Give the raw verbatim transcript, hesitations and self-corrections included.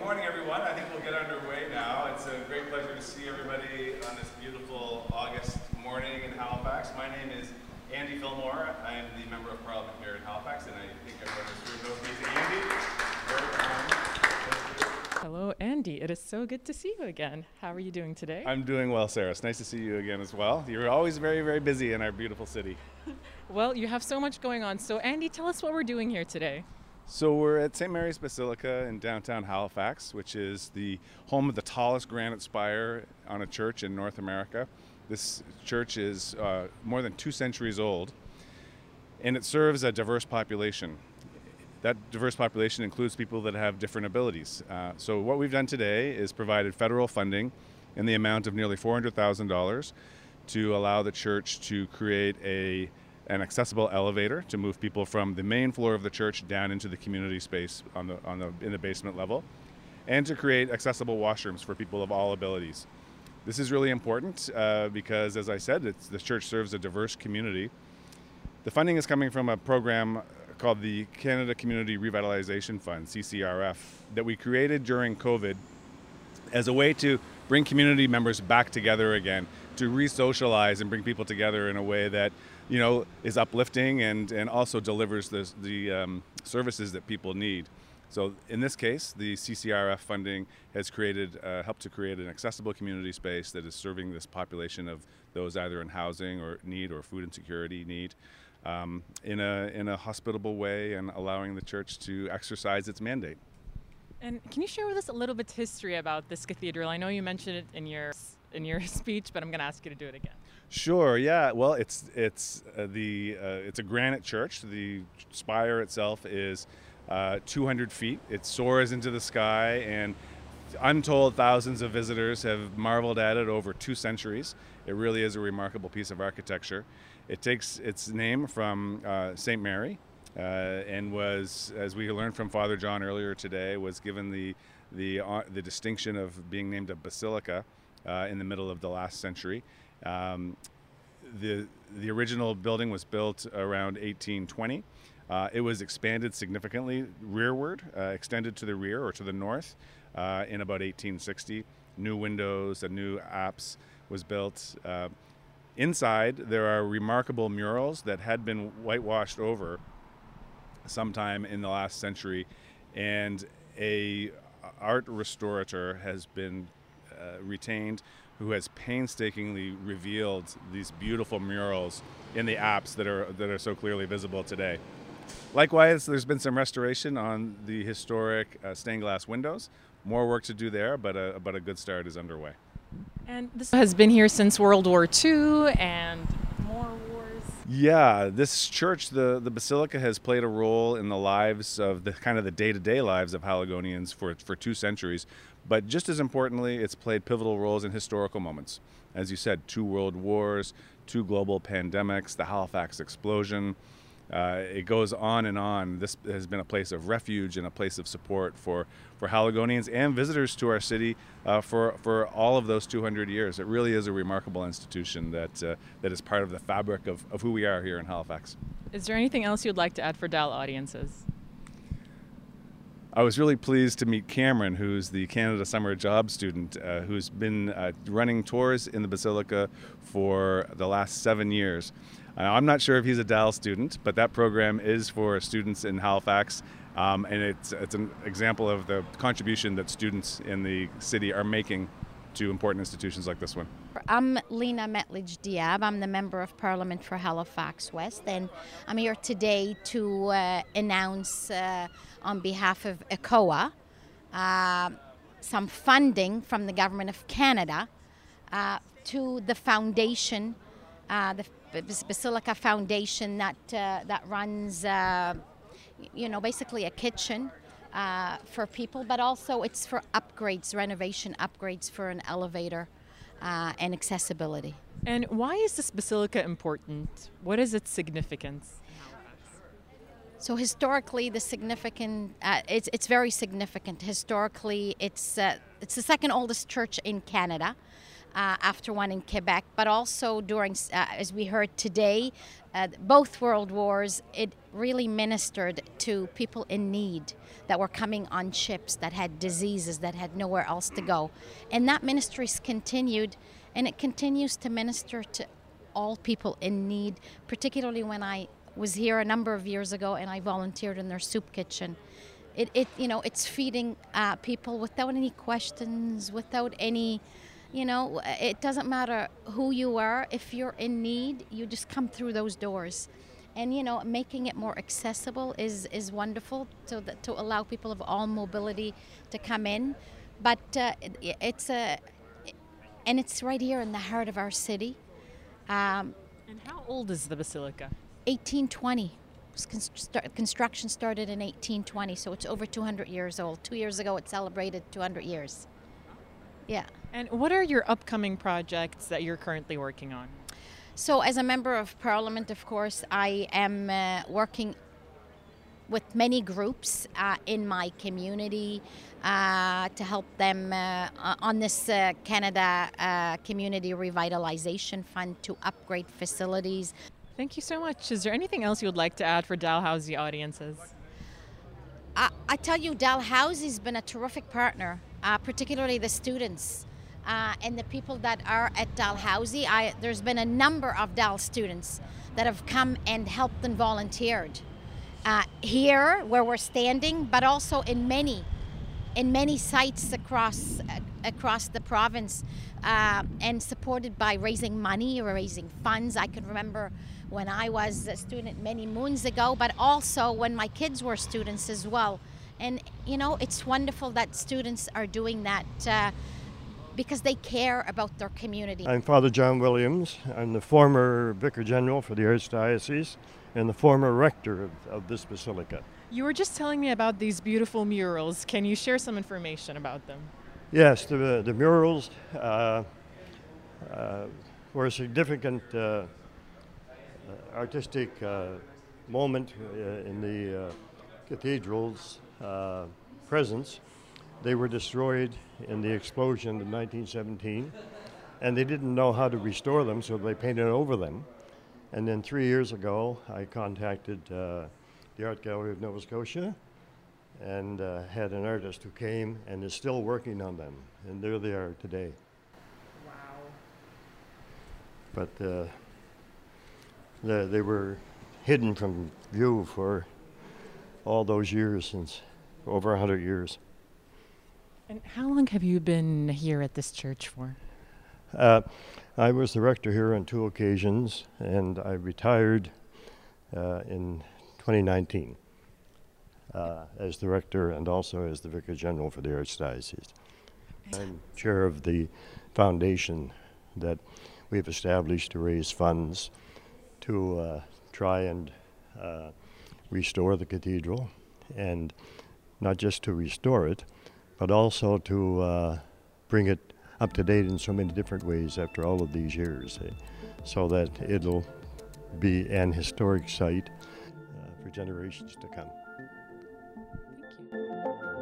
morning, everyone. I think we'll get underway now. It's a great pleasure to see everybody on this beautiful August morning in Halifax. My name is Andy Fillmore. I am the Member of Parliament here in Halifax, and I think everyone in this room knows me as Andy. Very kind. Hello, Andy. It is so good to see you again. How are you doing today? I'm doing well, Sarah. It's nice to see you again as well. You're always very, very busy in our beautiful city. Well, you have so much going on. So, Andy, tell us what we're doing here today. So we're at Saint Mary's Basilica in downtown Halifax, which is the home of the tallest granite spire on a church in North America. This church is uh, more than two centuries old, and it serves a diverse population. That diverse population includes people that have different abilities. Uh, so what we've done today is provided federal funding in the amount of nearly four hundred thousand dollars to allow the church to create a an accessible elevator to move people from the main floor of the church down into the community space on the on the in the basement level, and to create accessible washrooms for people of all abilities. This is really important uh, because, as I said, it's, the church serves a diverse community. The funding is coming from a program called the Canada Community Revitalization Fund, C C R F, that we created during COVID as a way to bring community members back together again, to re-socialize and bring people together in a way that, you know, is uplifting and, and also delivers the, the um, services that people need. So in this case, the C C R F funding has created, uh, helped to create an accessible community space that is serving this population of those either in housing or need or food insecurity need um, in a in a hospitable way, and allowing the church to exercise its mandate. And can you share with us a little bit of history about this cathedral? I know you mentioned it in your in your speech, but I'm going to ask you to do it again. Sure. Yeah. Well, it's it's uh, the uh, it's a granite church. The spire itself is uh, two hundred feet. It soars into the sky, and untold thousands of visitors have marveled at it over two centuries. It really is a remarkable piece of architecture. It takes its name from uh, Saint Mary, uh, and was, as we learned from Father John earlier today, was given the the uh, the distinction of being named a basilica uh, in the middle of the last century. Um, the the original building was built around eighteen twenty. Uh, it was expanded significantly rearward, uh, extended to the rear or to the north uh, in about eighteen sixty. New windows, a new apse was built. Uh, inside, there are remarkable murals that had been whitewashed over sometime in the last century, and a art restorator has been uh, retained who has painstakingly revealed these beautiful murals in the apse that are that are so clearly visible today. Likewise, there's been some restoration on the historic uh, stained glass windows. More work to do there, but a, but a good start is underway. And this has been here since World War Two and more wars. Yeah, this church, the, the Basilica, has played a role in the lives of the kind of the day-to-day lives of Haligonians for, for two centuries. But just as importantly, it's played pivotal roles in historical moments. As you said, two world wars, two global pandemics, the Halifax explosion. Uh, it goes on and on. This has been a place of refuge and a place of support for, for Haligonians and visitors to our city uh, for, for all of those two hundred years. It really is a remarkable institution that, uh, that is part of the fabric of, of who we are here in Halifax. Is there anything else you'd like to add for D A L audiences? I was really pleased to meet Cameron, who's the Canada Summer Job student, uh, who's been uh, running tours in the Basilica for the last seven years. Uh, I'm not sure if he's a D A L student, but that program is for students in Halifax, um, and it's, it's an example of the contribution that students in the city are making to important institutions like this one. I'm Lena Metledge Diab. I'm the Member of Parliament for Halifax West, and I'm here today to uh, announce uh, on behalf of ECOA uh, some funding from the Government of Canada uh, to the foundation, uh, the Basilica Foundation that uh, that runs, uh, you know, basically a kitchen uh, for people, but also it's for upgrades, renovation upgrades for an elevator uh, and accessibility. And why is this basilica important? What is its significance? So historically, the significant, uh, it's it's very significant. Historically, it's uh, it's the second oldest church in Canada. Uh, after one in Quebec, but also during, uh, as we heard today, uh, both world wars, it really ministered to people in need that were coming on ships, that had diseases, that had nowhere else to go. And that ministry's continued, and it continues to minister to all people in need, particularly when I was here a number of years ago and I volunteered in their soup kitchen. It, it you know, it's feeding uh, people without any questions, without any, you know, it doesn't matter who you are. If you're in need, you just come through those doors. And, you know, making it more accessible is, is wonderful to, the, to allow people of all mobility to come in. But uh, it, it's a, and it's right here in the heart of our city. Um, and how old is the basilica? eighteen twenty. Construction started in eighteen twenty, so it's over two hundred years old. Two years ago, it celebrated two hundred years. Yeah. And what are your upcoming projects that you're currently working on? So as a member of parliament, of course, I am uh, working with many groups uh, in my community uh, to help them uh, on this uh, Canada uh, Community Revitalization Fund to upgrade facilities. Thank you so much. Is there anything else you would like to add for Dalhousie audiences? I, I tell you, Dalhousie's been a terrific partner, uh, particularly the students. Uh, and the people that are at Dalhousie. I, there's been a number of Dal students that have come and helped and volunteered uh, here where we're standing, but also in many, in many sites across uh, across the province, uh, and supported by raising money or raising funds. I can remember when I was a student many moons ago, but also when my kids were students as well. And you know, it's wonderful that students are doing that. Uh, because they care about their community. I'm Father John Williams. I'm the former Vicar General for the Archdiocese and the former rector of, of this basilica. You were just telling me about these beautiful murals. Can you share some information about them? Yes, the, the murals uh, uh, were a significant uh, artistic uh, moment uh, in the uh, cathedral's uh, presence. They were destroyed in the explosion in nineteen seventeen, and they didn't know how to restore them, so they painted over them. And then three years ago, I contacted uh, the Art Gallery of Nova Scotia and uh, had an artist who came and is still working on them, and there they are today. Wow. But uh, the, they were hidden from view for all those years, since over one hundred years. And how long have you been here at this church for? Uh, I was the rector here on two occasions, and I retired uh, in twenty nineteen uh, as the rector and also as the Vicar General for the Archdiocese. I'm chair of the foundation that we've established to raise funds to uh, try and uh, restore the cathedral, and not just to restore it, but also to uh, bring it up to date in so many different ways after all of these years, eh, so that it'll be an historic site uh, for generations to come. Thank you.